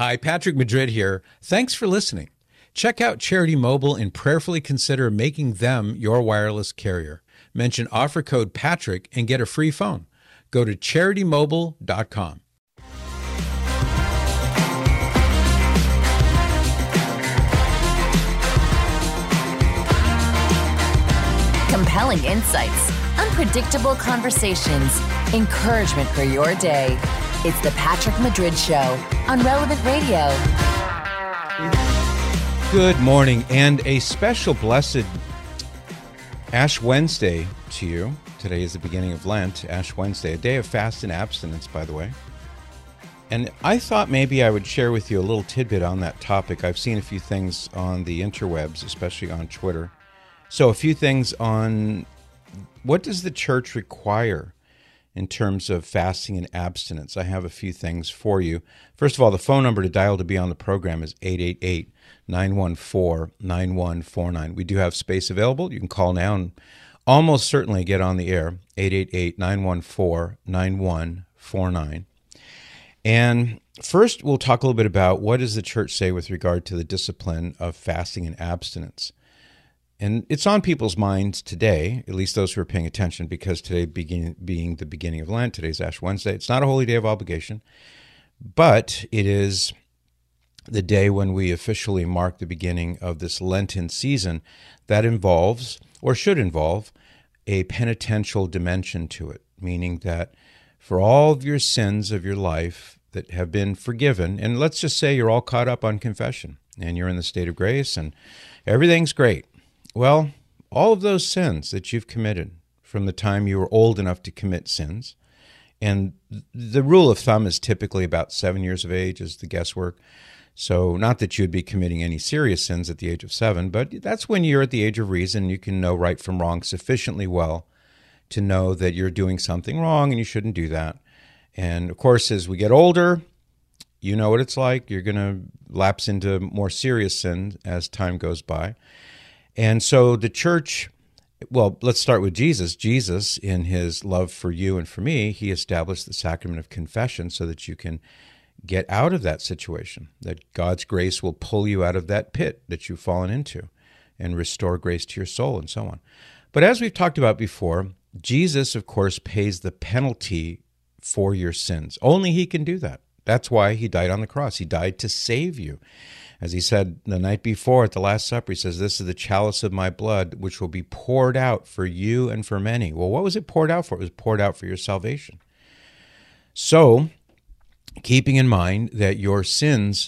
Hi, Patrick Madrid here. Thanks for listening. Check out Charity Mobile and prayerfully consider making them your wireless carrier. Mention offer code Patrick and get a free phone. Go to CharityMobile.com. Compelling insights, unpredictable conversations, encouragement for your day. It's the Patrick Madrid Show on Relevant Radio. Good morning and a special blessed Ash Wednesday to you. Today is the beginning of Lent, Ash Wednesday, a day of fast and abstinence, by the way. And I thought maybe I would share with you a little tidbit on that topic. I've seen a few things on the interwebs, especially on Twitter. So a few things on what does the church require in terms of fasting and abstinence. I have a few things for you. First of all, the phone number to dial to be on the program is 888-914-9149. We do have space available. You can call now and almost certainly get on the air, 888-914-9149. And first, we'll talk a little bit about what does the church say with regard to the discipline of fasting and abstinence. And it's on people's minds today, at least those who are paying attention, because today being the beginning of Lent, today's Ash Wednesday. It's not a holy day of obligation, but it is the day when we officially mark the beginning of this Lenten season that involves, or should involve, a penitential dimension to it, meaning that for all of your sins of your life that have been forgiven, and let's just say you're all caught up on confession, and you're in the state of grace, and everything's great. Well, all of those sins that you've committed from the time you were old enough to commit sins, and the rule of thumb is typically about 7 years of age is the guesswork. So not that you'd be committing any serious sins at the age of 7, but that's when you're at the age of reason. You can know right from wrong sufficiently well to know that you're doing something wrong and you shouldn't do that. And of course, as we get older, you know what it's like. You're going to lapse into more serious sin as time goes by. And so the church, well, let's start with Jesus. Jesus, in his love for you and for me, he established the sacrament of confession so that you can get out of that situation, that God's grace will pull you out of that pit that you've fallen into and restore grace to your soul and so on. But as we've talked about before, Jesus, of course, pays the penalty for your sins. Only he can do that. That's why he died on the cross. He died to save you. As he said the night before at the Last Supper, he says, "This is the chalice of my blood, which will be poured out for you and for many." Well, what was it poured out for? It was poured out for your salvation. So, keeping in mind that your sins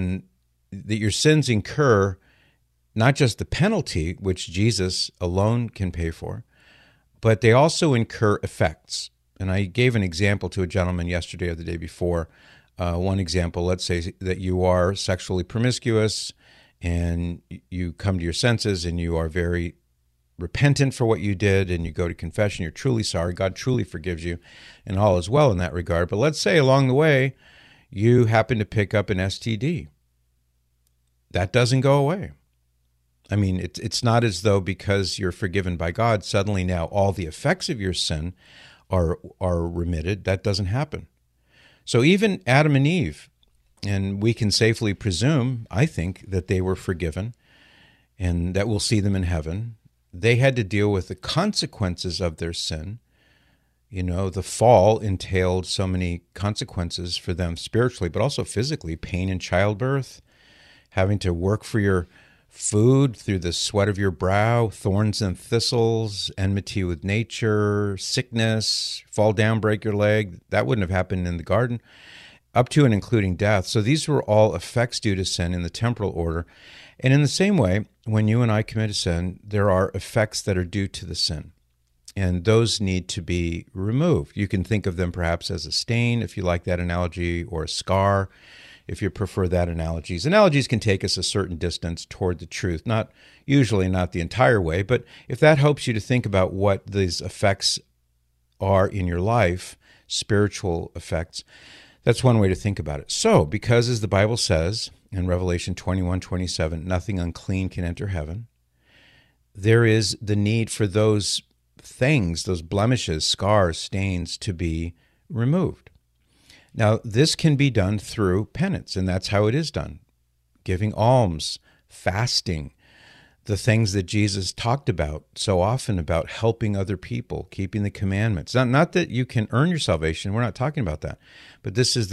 incur not just the penalty, which Jesus alone can pay for, but they also incur effects. And I gave an example to a gentleman yesterday or the day before. One example, let's say that you are sexually promiscuous and you come to your senses and you are very repentant for what you did and you go to confession, you're truly sorry, God truly forgives you, and all is well in that regard. But let's say along the way you happen to pick up an STD. That doesn't go away. I mean, it's not as though because you're forgiven by God, suddenly now all the effects of your sin are remitted. That doesn't happen. So even Adam and Eve, and we can safely presume, I think, that they were forgiven and that we'll see them in heaven. They had to deal with the consequences of their sin. You know, the fall entailed so many consequences for them spiritually, but also physically, pain in childbirth, having to work for your food through the sweat of your brow, thorns and thistles, enmity with nature, sickness, fall down, break your leg. That wouldn't have happened in the garden, up to and including death. So these were all effects due to sin in the temporal order. And in the same way, when you and I commit a sin, there are effects that are due to the sin. And those need to be removed. You can think of them perhaps as a stain, if you like that analogy, or a scar, if you prefer that analogies. Analogies can take us a certain distance toward the truth, usually not the entire way, but if that helps you to think about what these effects are in your life, spiritual effects, that's one way to think about it. So, because as the Bible says in Revelation 21:27, nothing unclean can enter heaven, there is the need for those things, those blemishes, scars, stains, to be removed. Now, this can be done through penance, and that's how it is done. Giving alms, fasting, the things that Jesus talked about so often about helping other people, keeping the commandments. Not that you can earn your salvation. We're not talking about that. But this is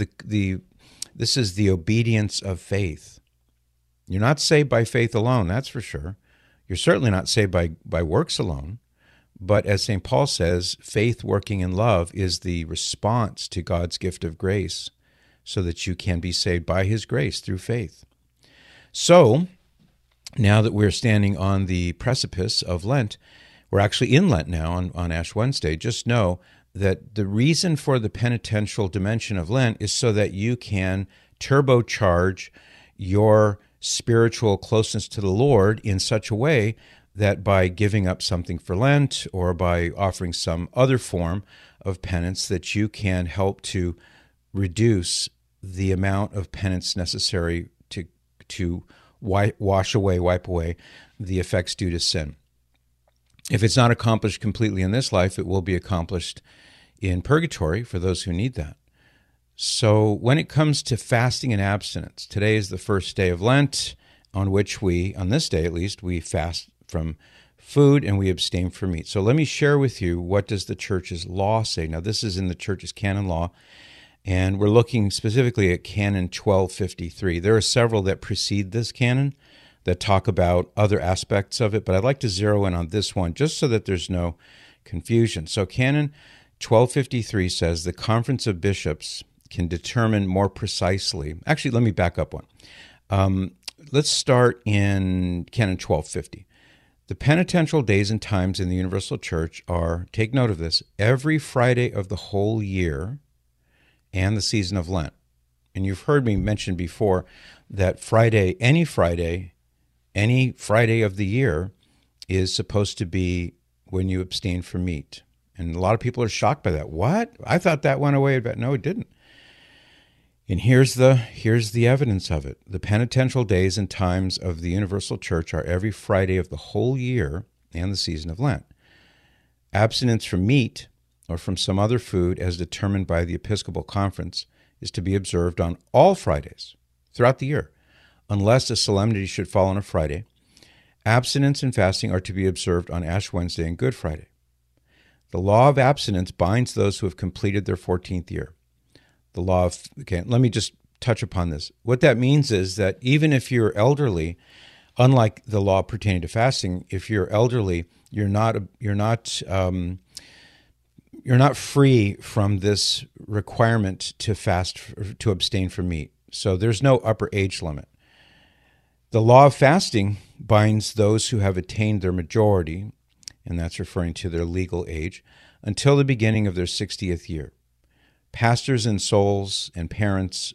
the obedience of faith. You're not saved by faith alone, that's for sure. You're certainly not saved by works alone. But as St. Paul says, faith working in love is the response to God's gift of grace so that you can be saved by his grace through faith. So, now that we're standing on the precipice of Lent, we're actually in Lent now on Ash Wednesday, just know that the reason for the penitential dimension of Lent is so that you can turbocharge your spiritual closeness to the Lord in such a way that by giving up something for Lent or by offering some other form of penance, that you can help to reduce the amount of penance necessary to wipe away the effects due to sin. If it's not accomplished completely in this life, it will be accomplished in purgatory for those who need that. So when it comes to fasting and abstinence, today is the first day of Lent, on which on this day at least, we fast from food and we abstain from meat. So let me share with you, what does the church's law say? Now, this is in the church's canon law, and we're looking specifically at Canon 1253. There are several that precede this canon that talk about other aspects of it, but I'd like to zero in on this one just so that there's no confusion. So Canon 1253 says the Conference of Bishops can determine more precisely. Actually, let me back up one. Let's start in Canon 1250. The penitential days and times in the Universal Church are, take note of this, every Friday of the whole year and the season of Lent. And you've heard me mention before that any Friday of the year is supposed to be when you abstain from meat. And a lot of people are shocked by that. What? I thought that went away. But no, it didn't. And here's the evidence of it. The penitential days and times of the Universal Church are every Friday of the whole year and the season of Lent. Abstinence from meat or from some other food as determined by the Episcopal Conference is to be observed on all Fridays throughout the year, unless a solemnity should fall on a Friday. Abstinence and fasting are to be observed on Ash Wednesday and Good Friday. The law of abstinence binds those who have completed their 14th year. Let me just touch upon this. What that means is that even if you're elderly, unlike the law pertaining to fasting, if you're elderly, you're not free from this requirement to fast, to abstain from meat. So there's no upper age limit. The law of fasting binds those who have attained their majority, and that's referring to their legal age, until the beginning of their 60th year. Pastors of souls and parents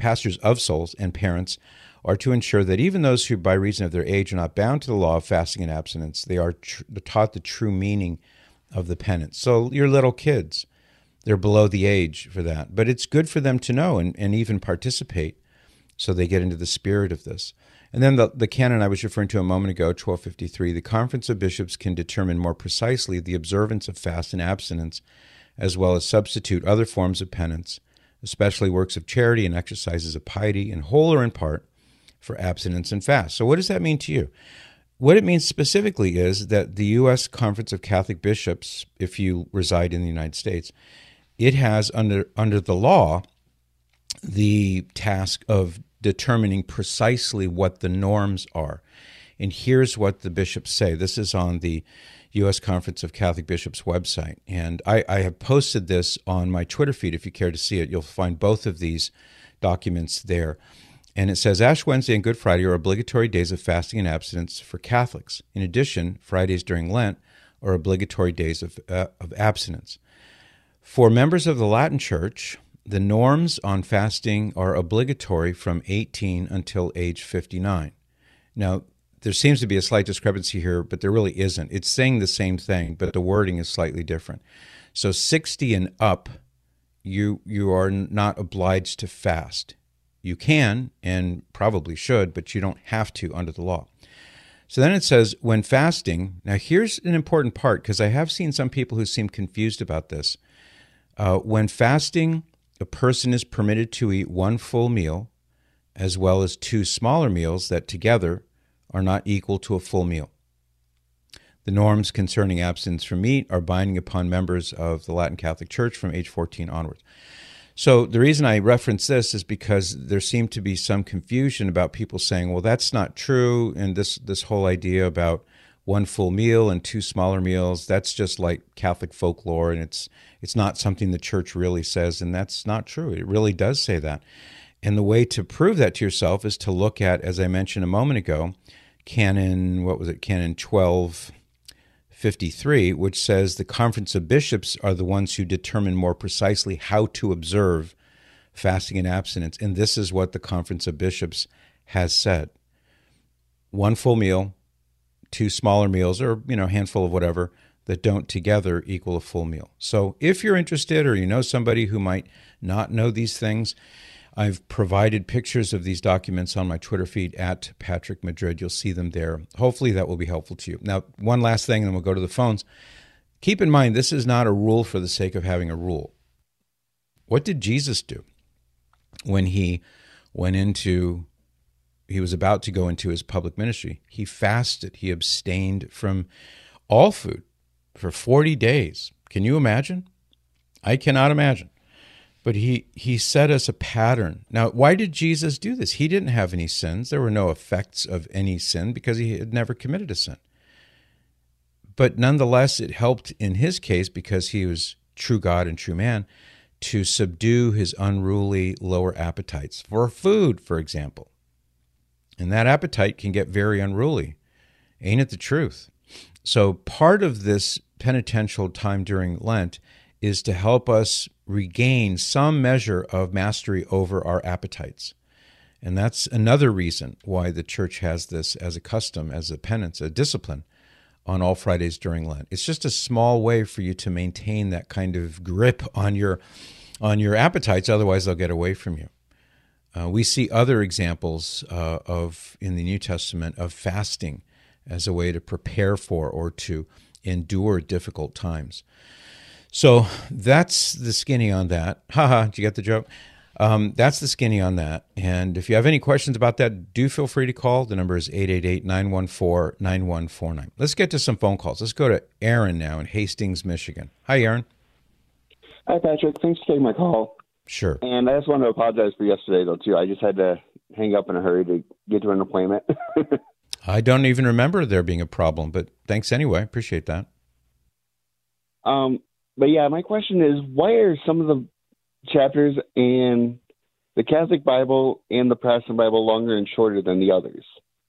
are to ensure that even those who, by reason of their age, are not bound to the law of fasting and abstinence, they are taught the true meaning of the penance. So your little kids, they're below the age for that. But it's good for them to know and even participate so they get into the spirit of this. And then the canon I was referring to a moment ago, 1253, the Conference of Bishops can determine more precisely the observance of fast and abstinence, as well as substitute other forms of penance, especially works of charity and exercises of piety, in whole or in part, for abstinence and fast. So what does that mean to you? What it means specifically is that the U.S. Conference of Catholic Bishops, if you reside in the United States, it has under the law the task of determining precisely what the norms are. And here's what the bishops say. This is on the U.S. Conference of Catholic Bishops website. And I have posted this on my Twitter feed. If you care to see it, you'll find both of these documents there. And it says, Ash Wednesday and Good Friday are obligatory days of fasting and abstinence for Catholics. In addition, Fridays during Lent are obligatory days of abstinence. For members of the Latin Church, the norms on fasting are obligatory from 18 until age 59. Now, there seems to be a slight discrepancy here, but there really isn't. It's saying the same thing, but the wording is slightly different. So 60 and up, you are not obliged to fast. You can and probably should, but you don't have to under the law. So then it says, when fasting, now here's an important part, because I have seen some people who seem confused about this. When fasting a person is permitted to eat one full meal as well as two smaller meals that together are not equal to a full meal. The norms concerning abstinence from meat are binding upon members of the Latin Catholic Church from age 14 onwards. So the reason I reference this is because there seemed to be some confusion about people saying, well, that's not true, and this whole idea about one full meal and two smaller meals, that's just like Catholic folklore, and it's not something the Church really says, and that's not true. It really does say that. And the way to prove that to yourself is to look at, as I mentioned a moment ago, Canon 1253, which says the Conference of Bishops are the ones who determine more precisely how to observe fasting and abstinence. And this is what the Conference of Bishops has said. One full meal, two smaller meals, or a handful of whatever, that don't together equal a full meal. So if you're interested, or you know somebody who might not know these things, I've provided pictures of these documents on my Twitter feed at Patrick Madrid. You'll see them there. Hopefully that will be helpful to you. Now, one last thing, and then we'll go to the phones. Keep in mind, this is not a rule for the sake of having a rule. What did Jesus do when he was about to go into his public ministry? He fasted. He abstained from all food for 40 days. Can you imagine? I cannot imagine. But he set us a pattern. Now, why did Jesus do this? He didn't have any sins. There were no effects of any sin because he had never committed a sin. But nonetheless, it helped in his case, because he was true God and true man, to subdue his unruly lower appetites for food, for example. And that appetite can get very unruly. Ain't it the truth? So part of this penitential time during Lent is to help us regain some measure of mastery over our appetites. And that's another reason why the Church has this as a custom, as a penance, a discipline on all Fridays during Lent. It's just a small way for you to maintain that kind of grip on your appetites, otherwise they'll get away from you. We see other examples in the New Testament of fasting as a way to prepare for or to endure difficult times. So that's the skinny on that. Did you get the joke? That's the skinny on that. And if you have any questions about that, do feel free to call. The number is 888-914-9149. Let's get to some phone calls. Let's go to Aaron now in Hastings, Michigan. Hi, Aaron. Hi, Patrick. Thanks for taking my call. Sure. And I just want to apologize for yesterday, though, too. I just had to hang up in a hurry to get to an appointment. I don't even remember there being a problem, but thanks anyway. Appreciate that. But yeah, my question is, why are some of the chapters in the Catholic Bible and the Protestant Bible longer and shorter than the others?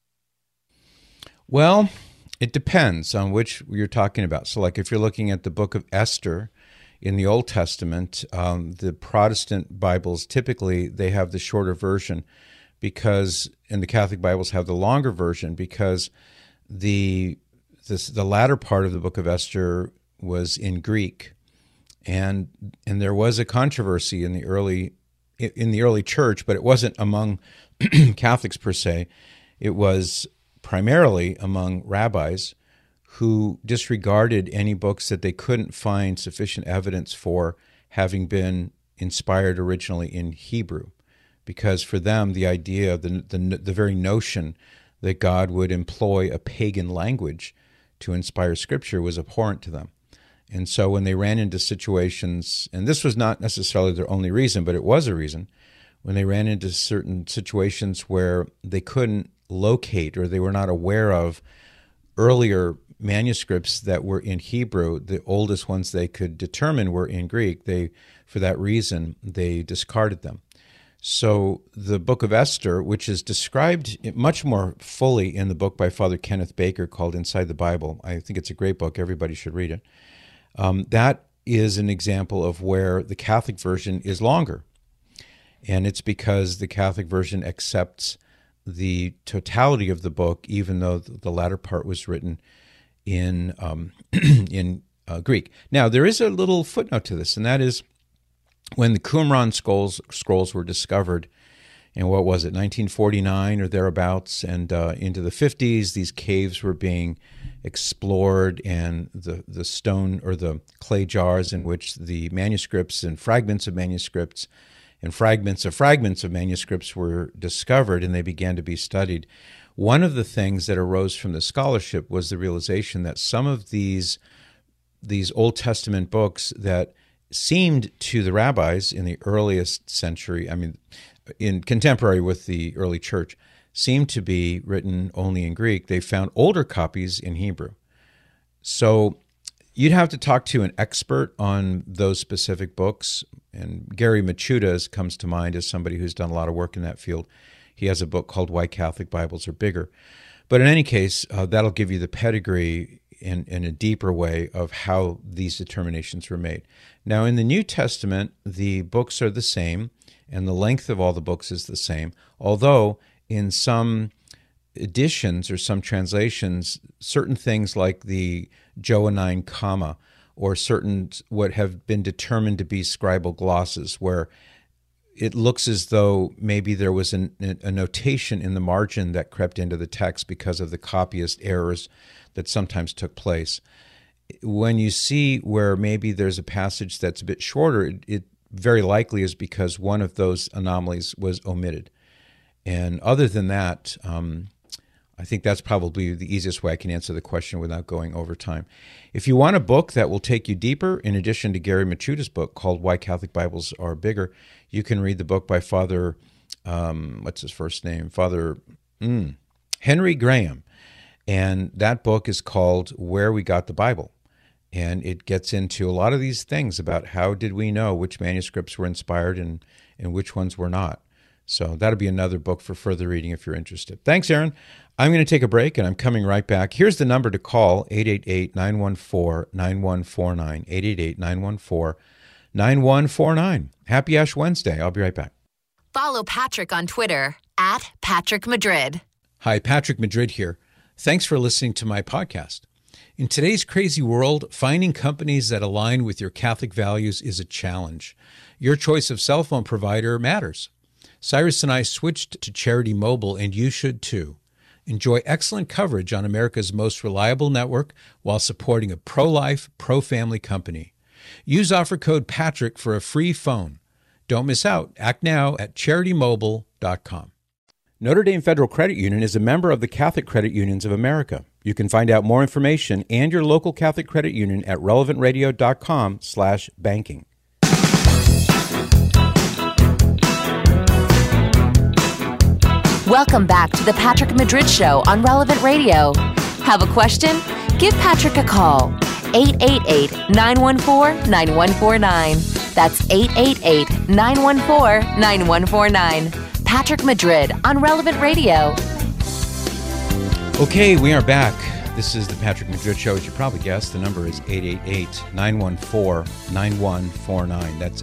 Well, it depends on which you're talking about. So like if you're looking at the book of Esther in the Old Testament, the Protestant Bibles, typically they have the shorter version and the Catholic Bibles have the longer version because the latter part of the book of Esther was in Greek. And there was a controversy in the early church, but it wasn't among Catholics per se. It was primarily among rabbis who disregarded any books that they couldn't find sufficient evidence for having been inspired originally in Hebrew, because for them the idea, the very notion that God would employ a pagan language to inspire Scripture was abhorrent to them. And so when they ran into situations, and this was not necessarily their only reason, but it was a reason, when they ran into certain situations where they couldn't locate or they were not aware of earlier manuscripts that were in Hebrew, the oldest ones they could determine were in Greek, for that reason, they discarded them. So the book of Esther, which is described much more fully in the book by Father Kenneth Baker called Inside the Bible, I think it's a great book, everybody should read it. That is an example of where the Catholic version is longer. And it's because the Catholic version accepts the totality of the book, even though the latter part was written in Greek. Now, there is a little footnote to this, and that is when the Qumran scrolls were discovered in, 1949 or thereabouts, and into the 50s, these caves were being explored, and the stone or the clay jars in which the manuscripts and fragments of manuscripts and fragments of manuscripts were discovered, and they began to be studied. One of the things that arose from the scholarship was the realization that some of these Old Testament books that seemed to the rabbis in the earliest century, in contemporary with the early church, seemed to be written only in Greek. They found older copies in Hebrew. So you'd have to talk to an expert on those specific books. And Gary Machuda comes to mind as somebody who's done a lot of work in that field. He has a book called Why Catholic Bibles Are Bigger. But in any case, that'll give you the pedigree in a deeper way of how these determinations were made. Now, in the New Testament, the books are the same, and the length of all the books is the same, although in some editions or some translations, certain things like the Johannine comma or certain what have been determined to be scribal glosses, where it looks as though maybe there was a notation in the margin that crept into the text because of the copyist errors that sometimes took place. When you see where maybe there's a passage that's a bit shorter, it very likely is because one of those anomalies was omitted. And other than that, I think that's probably the easiest way I can answer the question without going over time. If you want a book that will take you deeper, in addition to Gary Machuda's book called Why Catholic Bibles Are Bigger, you can read the book by Father, what's his first name? Father Henry Graham. And that book is called Where We Got the Bible. And it gets into a lot of these things about how did we know which manuscripts were inspired and which ones were not. So that'll be another book for further reading if you're interested. Thanks, Aaron. I'm going to take a break, and I'm coming right back. Here's the number to call, 888-914-9149, 888-914-9149. Happy Ash Wednesday. I'll be right back. Follow Patrick on Twitter, @PatrickMadrid. Hi, Patrick Madrid here. Thanks for listening to my podcast. In today's crazy world, finding companies that align with your Catholic values is a challenge. Your choice of cell phone provider matters. Cyrus and I switched to Charity Mobile, and you should too. Enjoy excellent coverage on America's most reliable network while supporting a pro-life, pro-family company. Use offer code PATRICK for a free phone. Don't miss out. Act now at CharityMobile.com. Notre Dame Federal Credit Union is a member of the Catholic Credit Unions of America. You can find out more information and your local Catholic Credit Union at relevantradio.com/banking. Welcome back to the Patrick Madrid Show on Relevant Radio. Have a question? Give Patrick a call. 888-914-9149. That's 888-914-9149. Patrick Madrid on Relevant Radio. Okay, we are back. This is the Patrick Madrid Show, as you probably guessed. The number is 888-914-9149. That's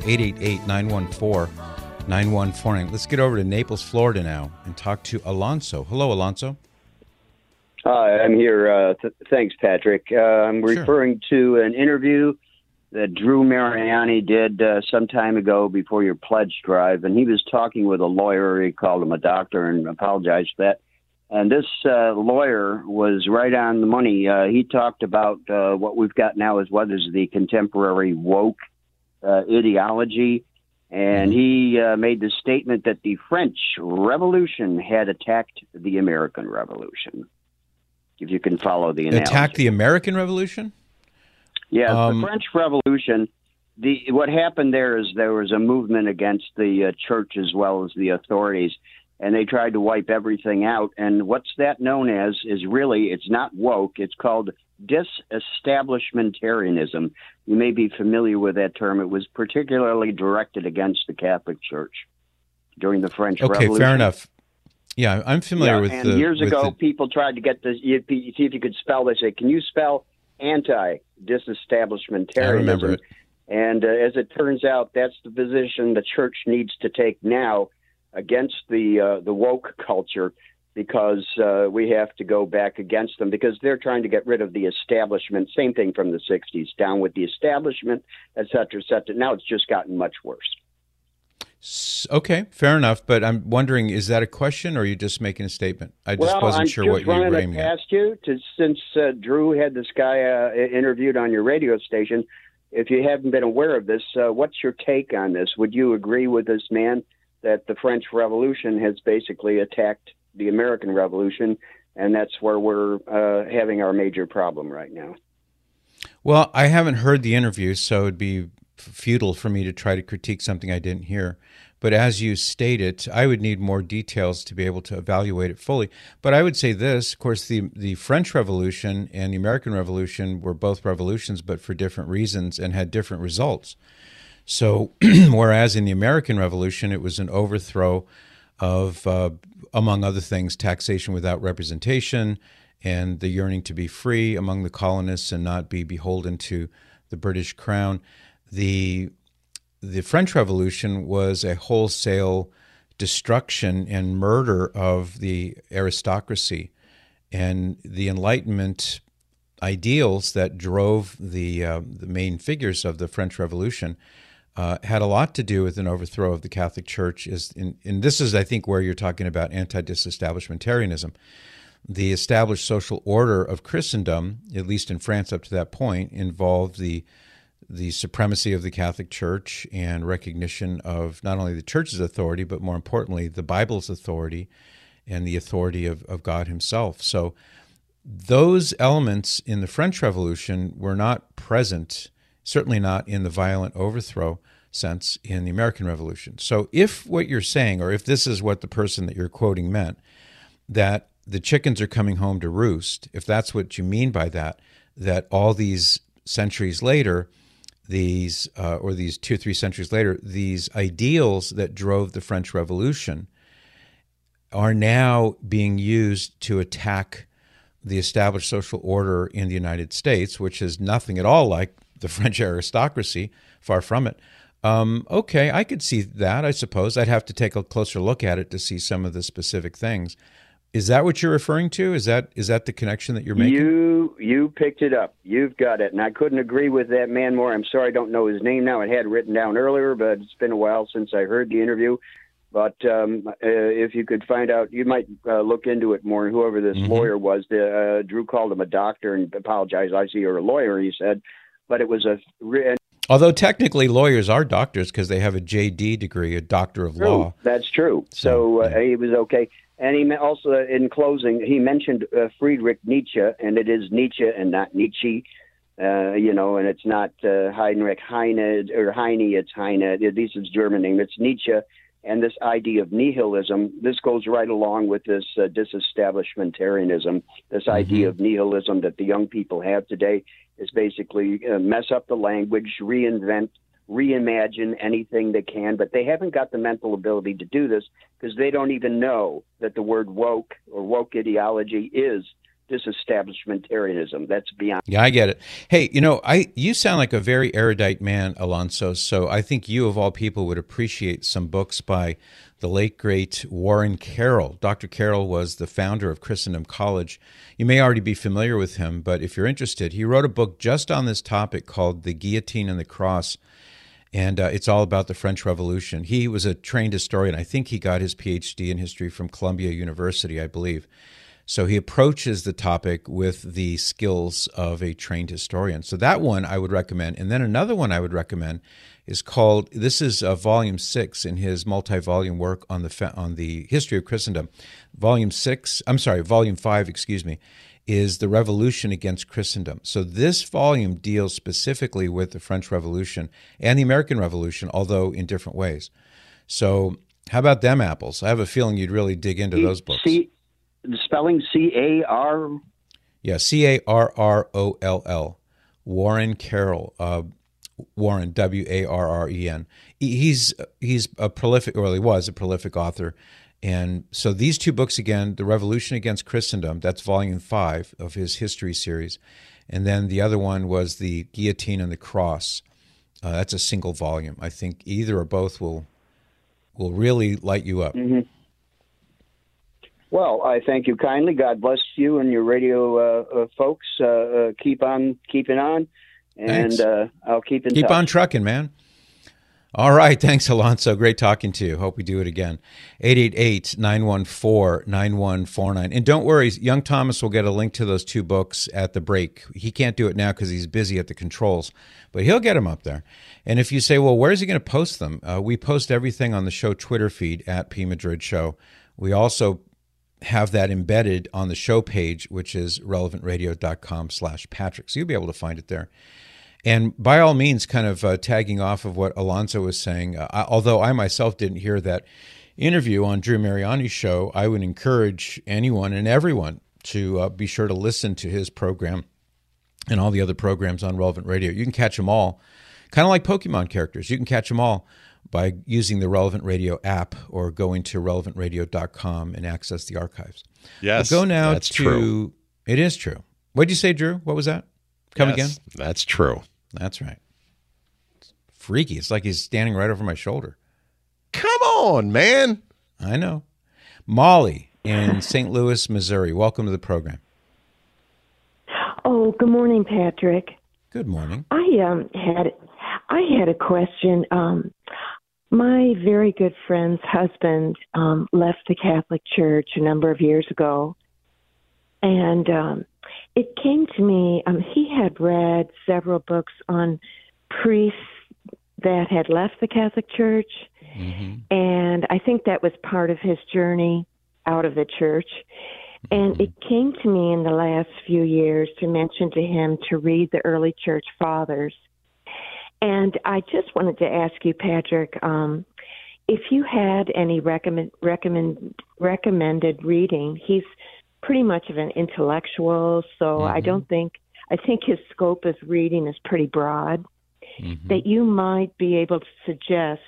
888-914-9149. Let's get over to Naples, Florida now and talk to Alonso. Hello, Alonso. Hi, I'm here. Thanks, Patrick. I'm referring to an interview that Drew Mariani did some time ago before your pledge drive, and he was talking with a lawyer. He called him a doctor and apologized for that. And this lawyer was right on the money. He talked about what we've got now is what is the contemporary woke ideology. And he made the statement that the French Revolution had attacked the American Revolution. If you can follow the analogy. Attack the American Revolution? Yeah, the French Revolution. What happened there is there was a movement against the church as well as the authorities, and they tried to wipe everything out. And what's that known as is really, it's not woke. It's called disestablishmentarianism. You may be familiar with that term. It was particularly directed against the Catholic Church during the French Revolution. Okay, fair enough. Yeah, I'm familiar with and years ago, people tried to get this, see if you could spell this. Can you spell anti-disestablishmentarianism? I remember it. And as it turns out, that's the position the church needs to take now against the woke culture, because we have to go back against them because they're trying to get rid of the establishment. Same thing from the 60s, down with the establishment, et cetera, et cetera. Now it's just gotten much worse. Okay, fair enough. But I'm wondering, is that a question, or are you just making a statement? I just wasn't sure what you were aiming at. Asked you since Drew had this guy interviewed on your radio station. If you haven't been aware of this, what's your take on this? Would you agree with this man that the French Revolution has basically attacked the American Revolution, and that's where we're having our major problem right now? Well, I haven't heard the interview, so it'd be futile for me to try to critique something I didn't hear. But as you stated, I would need more details to be able to evaluate it fully. But I would say this, of course, the French Revolution and the American Revolution were both revolutions, but for different reasons and had different results. So whereas in the American Revolution, it was an overthrow of, among other things, taxation without representation and the yearning to be free among the colonists and not be beholden to the British crown. The French Revolution was a wholesale destruction and murder of the aristocracy, and the Enlightenment ideals that drove the main figures of the French Revolution had a lot to do with an overthrow of the Catholic Church. And this is, I think, where you're talking about anti-disestablishmentarianism. The established social order of Christendom, at least in France up to that point, involved the supremacy of the Catholic Church and recognition of not only the Church's authority, but more importantly, the Bible's authority and the authority of God himself. So those elements in the French Revolution were not present, certainly not in the violent overthrow sense in the American Revolution. So if what you're saying, or if this is what the person that you're quoting meant, that the chickens are coming home to roost, if that's what you mean by that, that all these centuries later, these 2 or 3 centuries later, these ideals that drove the French Revolution are now being used to attack the established social order in the United States, which is nothing at all like the French aristocracy, far from it. Okay, I could see that, I suppose. I'd have to take a closer look at it to see some of the specific things. Is that what you're referring to? Is that the connection that you're making? You picked it up. You've got it. And I couldn't agree with that man more. I'm sorry I don't know his name now. I had it written down earlier, but it's been a while since I heard the interview. But if you could find out, you might look into it more. Whoever this lawyer was, Drew called him a doctor and apologized. I see you're a lawyer, he said. But it was although technically lawyers are doctors because they have a JD degree, a doctor of law. That's true. So he was okay. And he also, in closing, he mentioned Friedrich Nietzsche, and it is Nietzsche and not Nietzsche, and it's not Heinrich Heine or Heine, it's Heine. This is German name. It's Nietzsche, and this idea of nihilism, this goes right along with this disestablishmentarianism, this idea of nihilism that the young people have today is basically mess up the language, reimagine anything they can, but they haven't got the mental ability to do this because they don't even know that the word woke or woke ideology is disestablishmentarianism. That's beyond. Yeah, I get it. Hey, you sound like a very erudite man, Alonso, so I think you, of all people, would appreciate some books by the late, great Warren Carroll. Dr. Carroll was the founder of Christendom College. You may already be familiar with him, but if you're interested, he wrote a book just on this topic called The Guillotine and the Cross. And it's all about the French Revolution. He was a trained historian. I think he got his PhD in history from Columbia University, I believe. So he approaches the topic with the skills of a trained historian. So that one I would recommend. And then another one I would recommend is called, this is volume 6 in his multi-volume work on the history of Christendom. Volume 5, is The Revolution Against Christendom. So this volume deals specifically with the French Revolution and the American Revolution, although in different ways. So how about them apples? I have a feeling you'd really dig into those books. The spelling C-A-R? Yeah, C-A-R-R-O-L-L. Warren Carroll. Warren, W-A-R-R-E-N. He's a prolific, or he was a prolific author. And so these two books again, The Revolution Against Christendom, that's volume 5 of his history series. And then the other one was The Guillotine and the Cross. That's a single volume. I think either or both will really light you up. Mm-hmm. Well, I thank you kindly. God bless you and your radio folks. Keep on keeping on, and I'll keep in touch. Keep on trucking, man. All right. Thanks, Alonso. Great talking to you. Hope we do it again. 888-914-9149. And don't worry, young Thomas will get a link to those 2 books at the break. He can't do it now because he's busy at the controls, but he'll get them up there. And if you say, well, where is he going to post them? We post everything on the show Twitter feed at P. Madrid Show. We also have that embedded on the show page, which is relevantradio.com/Patrick. So you'll be able to find it there. And by all means, kind of tagging off of what Alonso was saying, although I myself didn't hear that interview on Drew Mariani's show, I would encourage anyone and everyone to be sure to listen to his program and all the other programs on Relevant Radio. You can catch them all, kind of like Pokemon characters. You can catch them all by using the Relevant Radio app or going to relevantradio.com and access the archives. Yes, we'll go now that's to true. It is true. What did you say, Drew? What was that? Come again? That's true. That's right. It's freaky. It's like he's standing right over my shoulder. Come on, man. I know. Molly in St. Louis, Missouri. Welcome to the program. Oh, good morning, Patrick. Good morning. I had a question. My very good friend's husband left the Catholic Church a number of years ago, and it came to me, he had read several books on priests that had left the Catholic Church, and I think that was part of his journey out of the church. And it came to me in the last few years to mention to him to read the early church fathers. And I just wanted to ask you, Patrick, if you had any recommended reading. He's pretty much of an intellectual, so I think his scope of reading is pretty broad, that you might be able to suggest.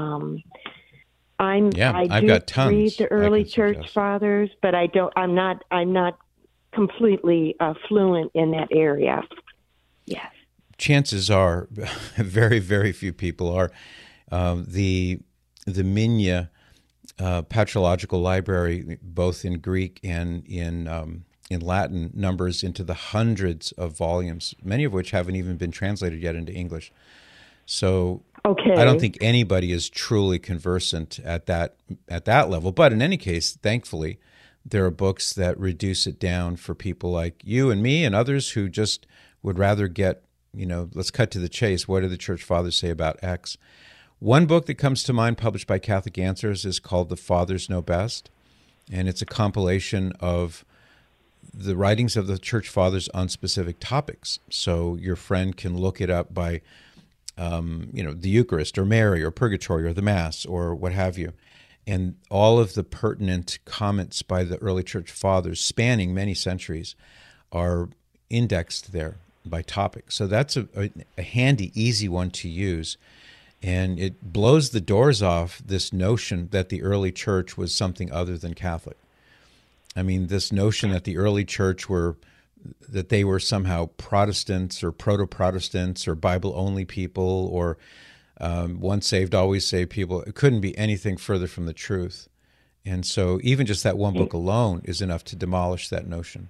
I've got tons. Read the early church fathers, but I'm not completely fluent in that area. Yes. Chances are, very, very few people are. The Migne Patrological Library, both in Greek and in Latin, numbers into the hundreds of volumes, many of which haven't even been translated yet into English. So I don't think anybody is truly conversant at that level. But in any case, thankfully, there are books that reduce it down for people like you and me and others who just would rather get, let's cut to the chase. What do the church fathers say about X? One book that comes to mind, published by Catholic Answers, is called The Fathers Know Best, and it's a compilation of the writings of the church fathers on specific topics. So your friend can look it up by, the Eucharist or Mary or Purgatory or the Mass or what have you. And all of the pertinent comments by the early church fathers spanning many centuries are indexed there by topic. So that's a handy, easy one to use. And it blows the doors off this notion that the early church was something other than Catholic. I mean, this notion that the early church that they were somehow Protestants or proto-Protestants or Bible-only people or once saved, always saved people. It couldn't be anything further from the truth. And so even just that one book alone is enough to demolish that notion.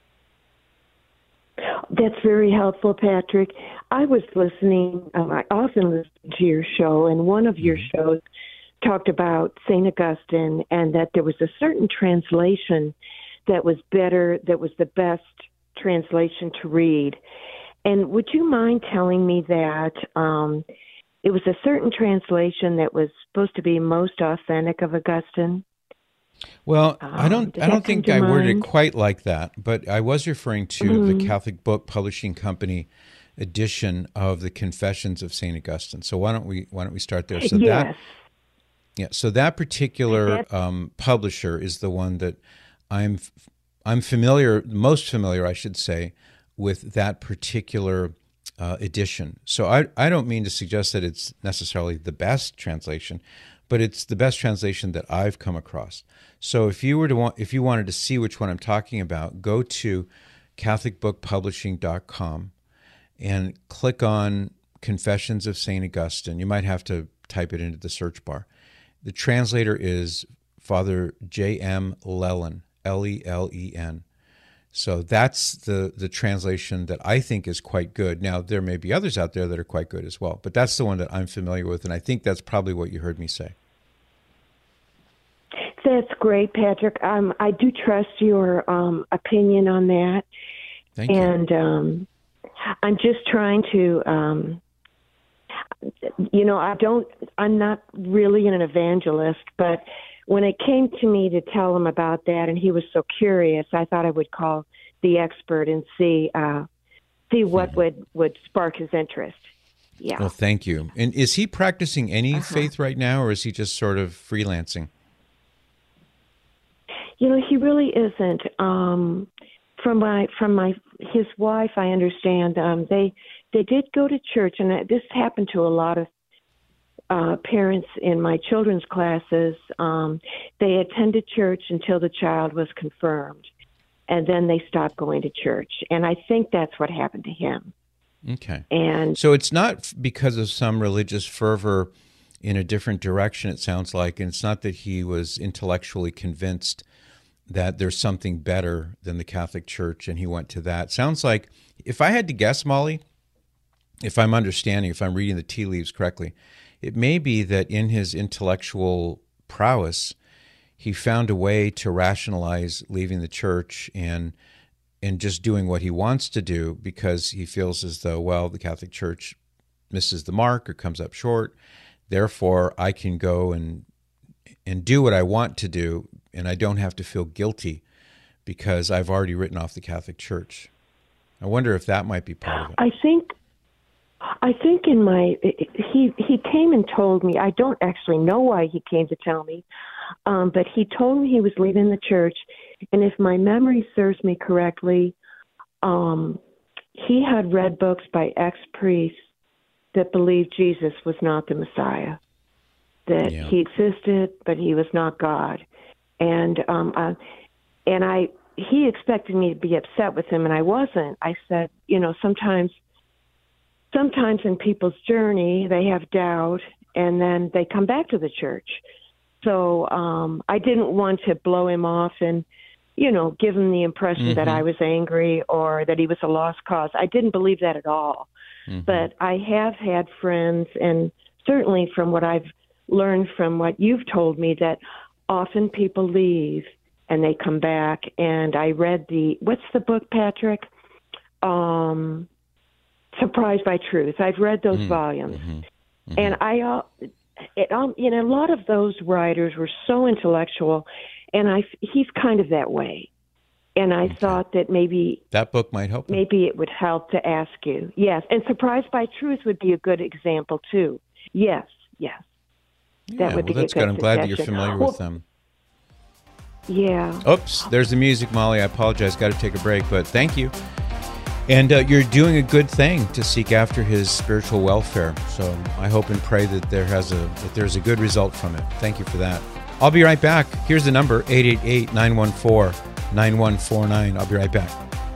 That's very helpful, Patrick. I was listening, I often listen to your show, and one of your shows talked about St. Augustine and that there was a certain translation that was better, that was the best translation to read. And would you mind telling me that it was a certain translation that was supposed to be most authentic of Augustine? Well, I don't think I worded it quite like that, but I was referring to the Catholic Book Publishing Company edition of the Confessions of St. Augustine. So why don't we start there? So yes. So that particular publisher is the one that I'm most familiar, I should say, with that particular edition. So I don't mean to suggest that it's necessarily the best translation, but it's the best translation that I've come across. So if you wanted to see which one I'm talking about, go to CatholicBookPublishing.com and click on Confessions of St. Augustine. You might have to type it into the search bar. The translator is Father J.M. Lelen, L-E-L-E-N. So that's the translation that I think is quite good. Now, there may be others out there that are quite good as well, but that's the one that I'm familiar with, and I think that's probably what you heard me say. That's great, Patrick. I do trust your opinion on that. Thank you. And I'm just trying to, I'm not really an evangelist, but when it came to me to tell him about that, and he was so curious, I thought I would call the expert and see what would spark his interest. Yeah. Well, thank you. And is he practicing any faith right now, or is he just sort of freelancing? He really isn't. From his wife, I understand they did go to church, and this happened to a lot of parents in my children's classes. They attended church until the child was confirmed, and then they stopped going to church. And I think that's what happened to him. Okay. And so it's not because of some religious fervor in a different direction, it sounds like, and it's not that he was intellectually convinced that there's something better than the Catholic Church, and he went to that. Sounds like, if I had to guess, Molly, if I'm reading the tea leaves correctly, it may be that in his intellectual prowess, he found a way to rationalize leaving the church and just doing what he wants to do because he feels as though, well, the Catholic Church misses the mark or comes up short. Therefore, I can go and do what I want to do, and I don't have to feel guilty because I've already written off the Catholic Church. I wonder if that might be part of it. I think he came and told me. I don't actually know why he came to tell me, but he told me he was leaving the church, and if my memory serves me correctly, he had read books by ex-priests that believed Jesus was not the Messiah, that he existed, but he was not God. And he expected me to be upset with him, and I wasn't. I said, sometimes in people's journey, they have doubt, and then they come back to the church. So I didn't want to blow him off and, give him the impression that I was angry or that he was a lost cause. I didn't believe that at all. But I have had friends, and certainly from what I've learned from what you've told me, that often people leave and they come back. And I read what's the book, Patrick? Surprised by Truth. I've read those volumes. And a lot of those writers were so intellectual, and he's kind of that way. And I thought that maybe that book might help him. Maybe it would help to ask you. Yes, and Surprised by Truth would be a good example too. Yes. Yeah, that would be that's a good good. I'm glad that suggestion. you're familiar with them. Yeah. Oops, there's the music, Molly. I apologize. Got to take a break, but thank you. And you're doing a good thing to seek after his spiritual welfare. So I hope and pray that there's a good result from it. Thank you for that. I'll be right back. Here's the number, 888-914-9149. I'll be right back.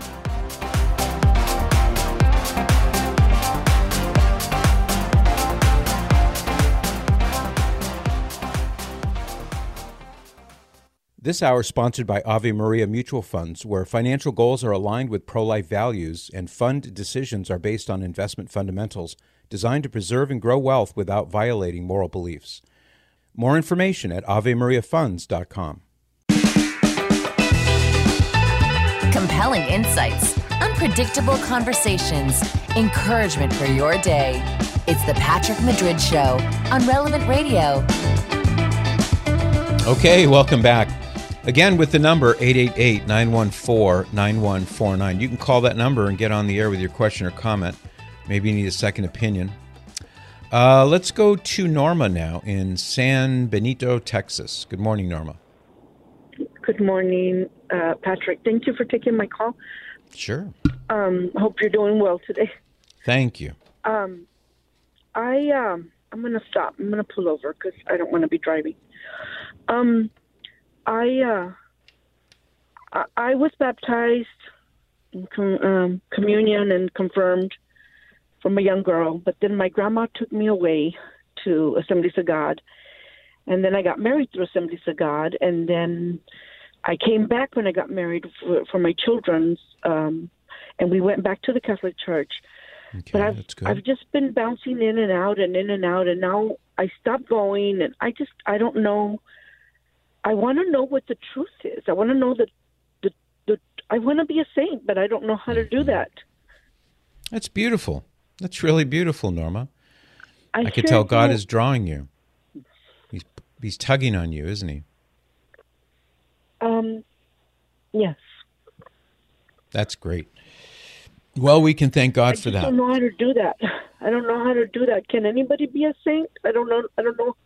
This hour is sponsored by Ave Maria Mutual Funds, where financial goals are aligned with pro-life values and fund decisions are based on investment fundamentals designed to preserve and grow wealth without violating moral beliefs. More information at AveMariaFunds.com. Compelling insights, unpredictable conversations, encouragement for your day. It's the Patrick Madrid Show on Relevant Radio. Okay, welcome back. Again, with the number 888-914-9149. You can call that number and get on the air with your question or comment. Maybe you need a second opinion. Let's go to Norma now in San Benito, Texas. Good morning, Norma. Good morning, Patrick. Thank you for taking my call. Sure. Hope you're doing well today. Thank you. I'm going to stop. I'm going to pull over because I don't want to be driving. I was baptized in communion and confirmed from a young girl, but then my grandma took me away to Assemblies of God, and then I got married through Assemblies of God, and then I came back when I got married for my children's, and we went back to the Catholic Church. Okay, but that's good. I've just been bouncing in and out, and now I stopped going, and I don't know. I want to know what the truth is. I want to know that I want to be a saint, but I don't know how to do that. That's beautiful. That's really beautiful, Norma. I could sure tell God do. is drawing you. He's tugging on you, isn't he? Yes. That's great. Well, we can thank God for I that. don't know how to do that. I don't know how to do that. Can anybody be a saint? I don't know.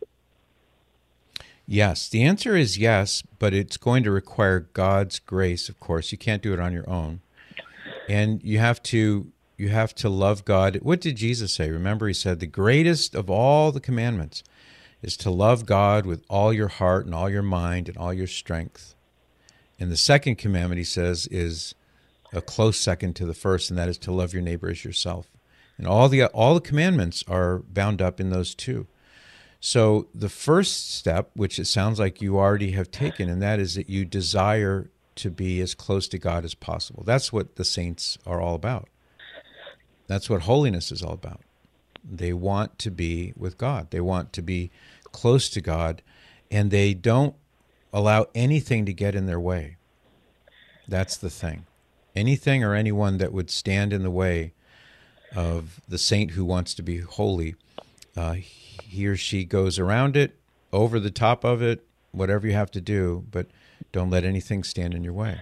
Yes, the answer is yes, but it's going to require God's grace, of course. You can't do it on your own. And you have to love God. What did Jesus say? Remember, he said the greatest of all the commandments is to love God with all your heart and all your mind and all your strength. And the second commandment, he says, is a close second to the first, and that is to love your neighbor as yourself. And all the commandments are bound up in those two. So the first step, which it sounds like you already have taken, and that is that you desire to be as close to God as possible. That's what the saints are all about. That's what holiness is all about. They want to be with God. They want to be close to God, and they don't allow anything to get in their way. That's the thing. Anything or anyone that would stand in the way of the saint who wants to be holy, he or she goes around it, over the top of it, whatever you have to do, but don't let anything stand in your way.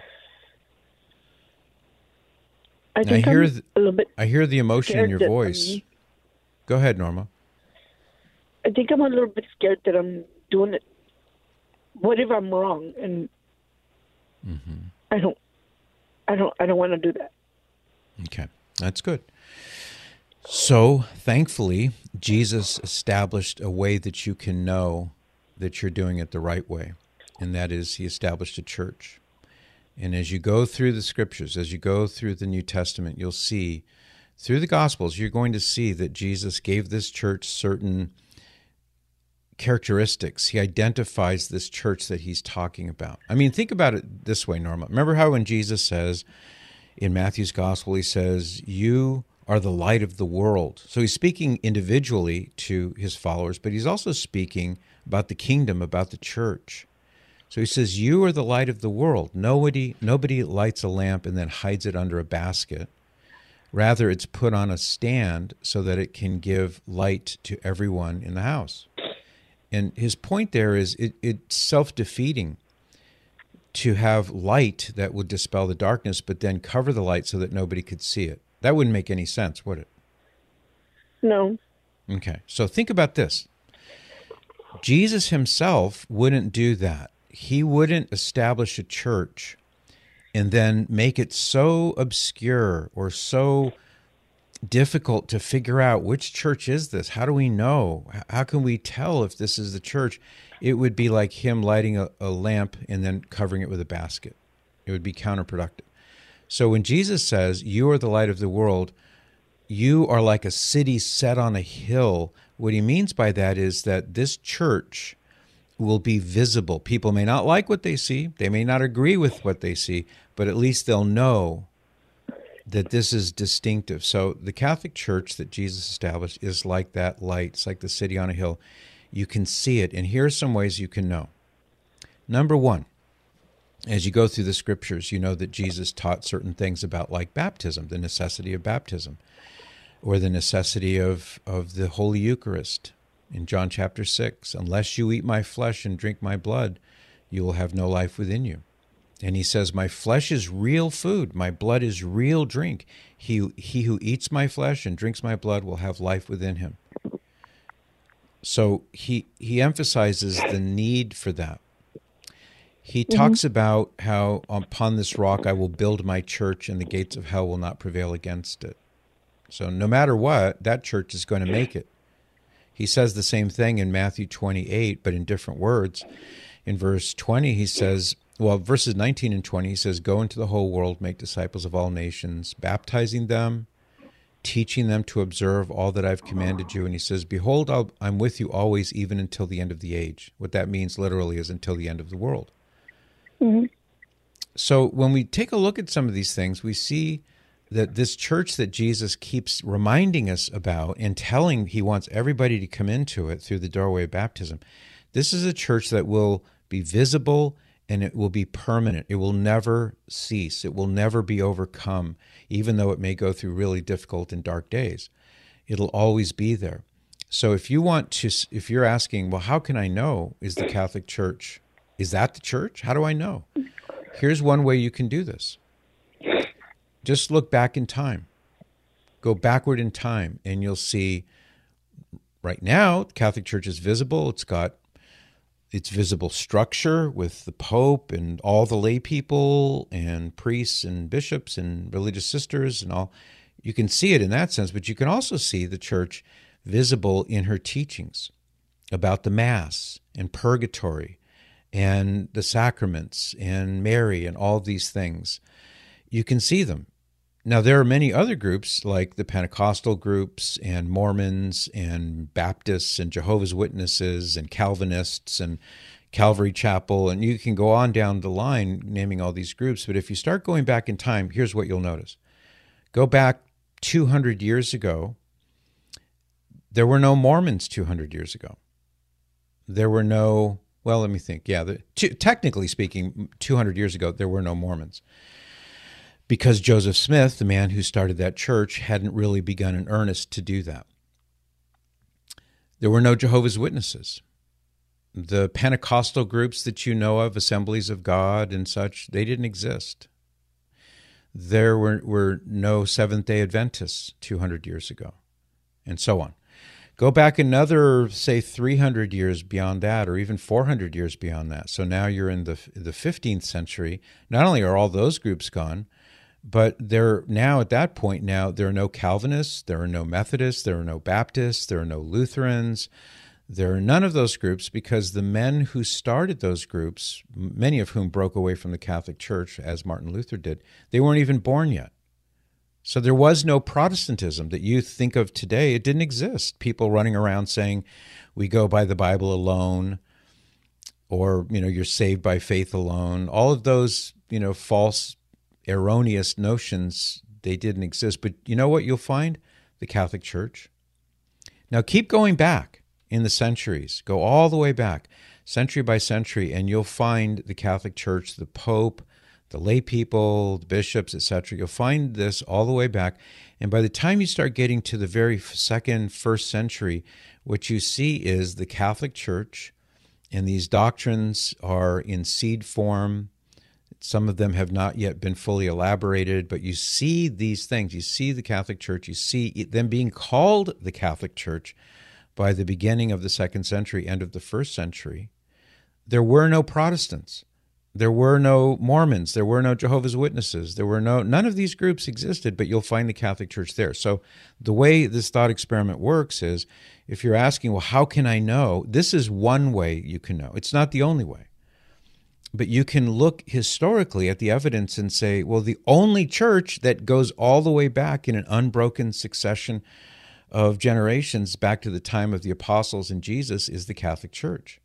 I hear the emotion in your voice. Go ahead, Norma. I think I'm a little bit scared that I'm doing it. What if I'm wrong? And I don't want to do that. Okay, that's good. So, thankfully, Jesus established a way that you can know that you're doing it the right way, and that is he established a church. And as you go through the scriptures, as you go through the New Testament, you'll see, through the Gospels, you're going to see that Jesus gave this church certain characteristics. He identifies this church that he's talking about. I mean, think about it this way, Norma. Remember how when Jesus says in Matthew's Gospel, he says, you are the light of the world. So he's speaking individually to his followers, but he's also speaking about the kingdom, about the church. So he says, you are the light of the world. Nobody lights a lamp and then hides it under a basket. Rather, it's put on a stand so that it can give light to everyone in the house. And his point there is it's self-defeating to have light that would dispel the darkness, but then cover the light so that nobody could see it. That wouldn't make any sense, would it? No. Okay, so think about this. Jesus himself wouldn't do that. He wouldn't establish a church and then make it so obscure or so difficult to figure out which church is this. How do we know? How can we tell if this is the church? It would be like him lighting a lamp and then covering it with a basket. It would be counterproductive. So when Jesus says, you are the light of the world, you are like a city set on a hill, what he means by that is that this church will be visible. People may not like what they see. They may not agree with what they see, but at least they'll know that this is distinctive. So the Catholic Church that Jesus established is like that light. It's like the city on a hill. You can see it, and here are some ways you can know. Number one, as you go through the scriptures, you know that Jesus taught certain things about like baptism, the necessity of baptism, or the necessity of the Holy Eucharist. In John chapter 6, unless you eat my flesh and drink my blood, you will have no life within you. And he says, my flesh is real food, my blood is real drink. He who eats my flesh and drinks my blood will have life within him. So he emphasizes the need for that. He talks about how upon this rock I will build my church and the gates of hell will not prevail against it. So no matter what, that church is going to make it. He says the same thing in Matthew 28, but in different words. In verse 20, he says, verses 19 and 20, he says, go into the whole world, make disciples of all nations, baptizing them, teaching them to observe all that I've commanded you. And he says, behold, I'm with you always, even until the end of the age. What that means literally is until the end of the world. So when we take a look at some of these things, we see that this church that Jesus keeps reminding us about and telling he wants everybody to come into it through the doorway of baptism, this is a church that will be visible and it will be permanent. It will never cease. It will never be overcome, even though it may go through really difficult and dark days. It'll always be there. So if you're asking, well, how can I know, is the Catholic Church, is that the church? How do I know? Here's one way you can do this. Just look back in time. Go backward in time, and you'll see right now the Catholic Church is visible. It's got its visible structure with the Pope and all the lay people and priests and bishops and religious sisters and all. You can see it in that sense, but you can also see the church visible in her teachings about the Mass and purgatory and the sacraments and Mary and all these things. You can see them. Now, there are many other groups like the Pentecostal groups and Mormons and Baptists and Jehovah's Witnesses and Calvinists and Calvary Chapel, and you can go on down the line naming all these groups. But if you start going back in time, here's what you'll notice. Go back 200 years ago, there were no Mormons 200 years ago. There were no, well, let me think. Yeah, technically speaking, 200 years ago, there were no Mormons. Because Joseph Smith, the man who started that church, hadn't really begun in earnest to do that. There were no Jehovah's Witnesses. The Pentecostal groups that you know of, Assemblies of God and such, they didn't exist. There were no Seventh-day Adventists 200 years ago, and so on. Go back another, say, 300 years beyond that, or even 400 years beyond that. So now you're in the 15th century. Not only are all those groups gone, but there now at that point now there are no Calvinists, there are no Methodists, there are no Baptists, there are no Lutherans, there are none of those groups, because the men who started those groups, many of whom broke away from the Catholic Church, as Martin Luther did, they weren't even born yet. So there was no Protestantism that you think of today. It didn't exist. People running around saying, we go by the Bible alone, or, you're saved by faith alone. All of those, false, erroneous notions, they didn't exist. But you know what you'll find? The Catholic Church. Now keep going back in the centuries. Go all the way back, century by century, and you'll find the Catholic Church, the Pope, the lay people, the bishops, etc. You'll find this all the way back. And by the time you start getting to the very first century, what you see is the Catholic Church, and these doctrines are in seed form. Some of them have not yet been fully elaborated, but you see these things. You see the Catholic Church. You see them being called the Catholic Church by the beginning of the 2nd century, end of the 1st century. There were no Protestants. There were no Mormons. There were no Jehovah's Witnesses. None of these groups existed, but you'll find the Catholic Church there. So the way this thought experiment works is, if you're asking, well, how can I know? This is one way you can know. It's not the only way. But you can look historically at the evidence and say, well, the only church that goes all the way back in an unbroken succession of generations back to the time of the apostles and Jesus is the Catholic Church.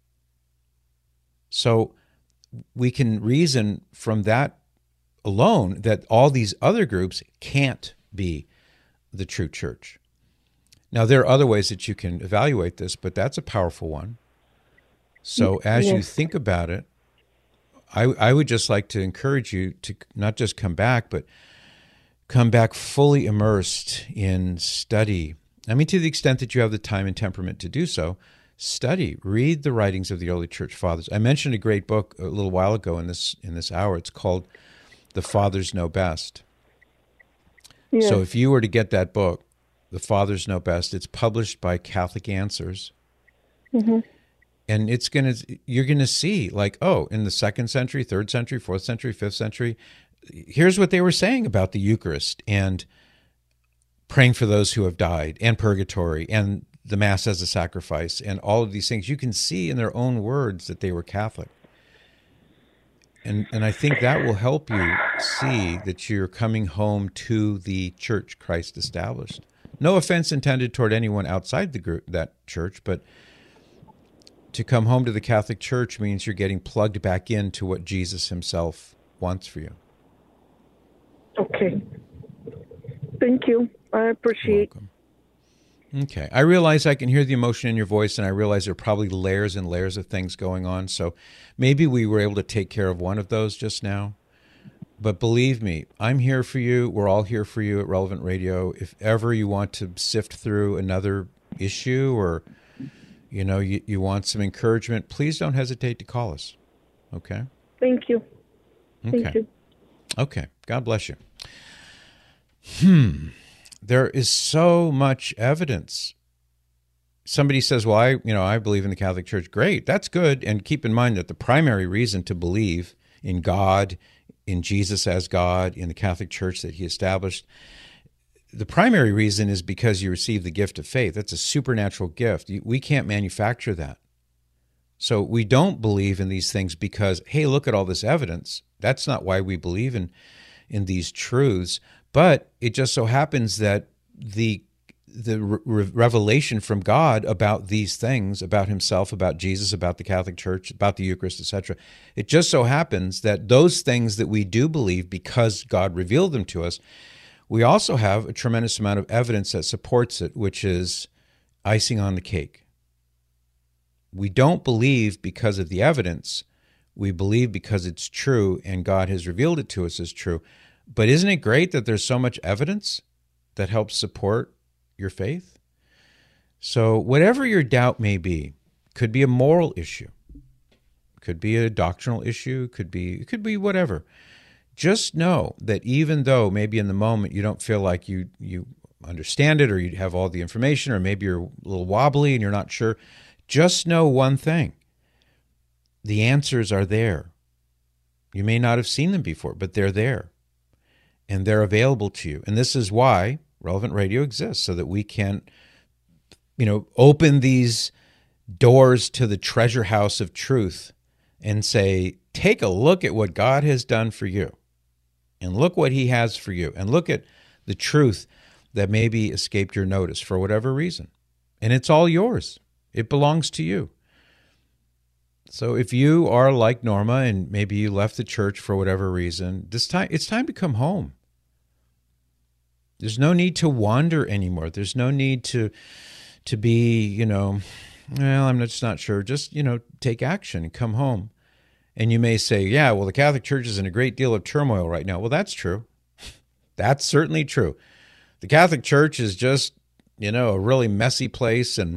So we can reason from that alone that all these other groups can't be the true church. Now, there are other ways that you can evaluate this, but that's a powerful one. So as you think about it, I would just like to encourage you to not just come back, but come back fully immersed in study. I mean, to the extent that you have the time and temperament to do so, study, read the writings of the early church fathers. I mentioned a great book a little while ago in this hour. It's called The Fathers Know Best. Yeah. So if you were to get that book, The Fathers Know Best, it's published by Catholic Answers. Mm-hmm. And you're going to see, like, oh, in the 2nd century, 3rd century, 4th century, 5th century, here's what they were saying about the Eucharist and praying for those who have died, and purgatory, and the Mass as a sacrifice, and all of these things. You can see in their own words that they were Catholic. And I think that will help you see that you're coming home to the church Christ established. No offense intended toward anyone outside the group, that church, but to come home to the Catholic Church means you're getting plugged back into what Jesus himself wants for you. Okay. Thank you. I appreciate. Welcome. Okay. I realize I can hear the emotion in your voice, and I realize there are probably layers and layers of things going on. So maybe we were able to take care of one of those just now. But believe me, I'm here for you. We're all here for you at Relevant Radio. If ever you want to sift through another issue or, you want some encouragement, please don't hesitate to call us. Okay? Thank you. Okay. Thank you. Okay. God bless you. There is so much evidence. Somebody says, well, I believe in the Catholic Church. Great. That's good. And keep in mind that the primary reason to believe in God, in Jesus as God, in the Catholic Church that he established, the primary reason is because you receive the gift of faith. That's a supernatural gift. We can't manufacture that. So we don't believe in these things because, hey, look at all this evidence. That's not why we believe in these truths. But it just so happens that the revelation from God about these things, about himself, about Jesus, about the Catholic Church, about the Eucharist, etc., it just so happens that those things that we do believe because God revealed them to us, we also have a tremendous amount of evidence that supports it, which is icing on the cake. We don't believe because of the evidence. We believe because it's true and God has revealed it to us as true. But isn't it great that there's so much evidence that helps support your faith? So whatever your doubt may be, could be a moral issue, could be a doctrinal issue, could be whatever. Just know that even though maybe in the moment you don't feel like you understand it or you have all the information or maybe you're a little wobbly and you're not sure, just know one thing. The answers are there. You may not have seen them before, but they're there. And they're available to you. And this is why Relevant Radio exists, so that we can, open these doors to the treasure house of truth and say, take a look at what God has done for you. And look what he has for you. And look at the truth that maybe escaped your notice for whatever reason. And it's all yours. It belongs to you. So if you are like Norma and maybe you left the church for whatever reason, it's time to come home. There's no need to wander anymore. There's no need to be, I'm just not sure. Just, take action and come home. And you may say, yeah, well, the Catholic Church is in a great deal of turmoil right now. Well, that's true. That's certainly true. The Catholic Church is just, a really messy place, and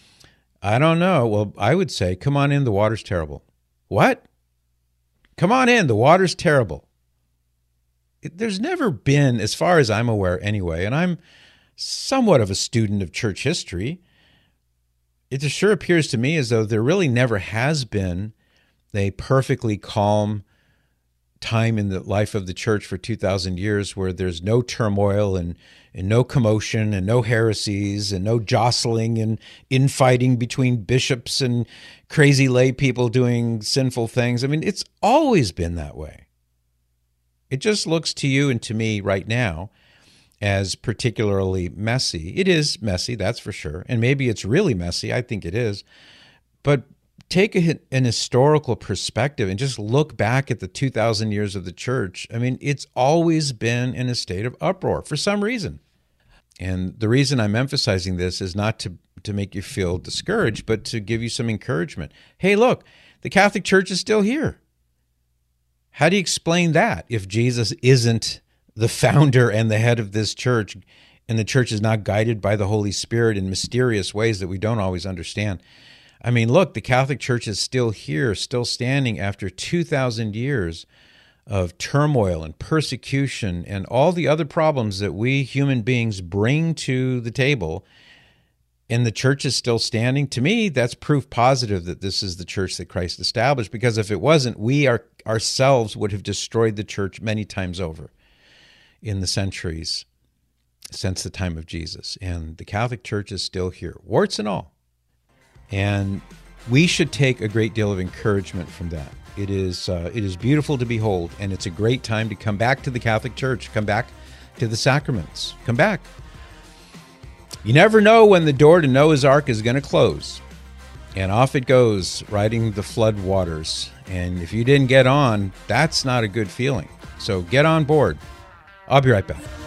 I don't know. Well, I would say, come on in, the water's terrible. What? Come on in, the water's terrible. There's never been, as far as I'm aware anyway, and I'm somewhat of a student of church history, it just sure appears to me as though there really never has been a perfectly calm time in the life of the church for 2,000 years where there's no turmoil and no commotion and no heresies and no jostling and infighting between bishops and crazy lay people doing sinful things. I mean, it's always been that way. It just looks to you and to me right now as particularly messy. It is messy, that's for sure. And maybe it's really messy. I think it is. But take an historical perspective and just look back at the 2,000 years of the church. I mean, it's always been in a state of uproar for some reason. And the reason I'm emphasizing this is not to make you feel discouraged, but to give you some encouragement. Hey, look, the Catholic Church is still here. How do you explain that if Jesus isn't the founder and the head of this church, and the church is not guided by the Holy Spirit in mysterious ways that we don't always understand? I mean, look, the Catholic Church is still here, still standing after 2,000 years of turmoil and persecution and all the other problems that we human beings bring to the table, and the church is still standing. To me, that's proof positive that this is the church that Christ established, because if it wasn't, we ourselves would have destroyed the church many times over in the centuries since the time of Jesus. And the Catholic Church is still here, warts and all. And we should take a great deal of encouragement from that. It is beautiful to behold, and it's a great time to come back to the Catholic Church, come back to the sacraments, come back. You never know when the door to Noah's Ark is going to close. And off it goes, riding the flood waters. And if you didn't get on, that's not a good feeling. So get on board. I'll be right back.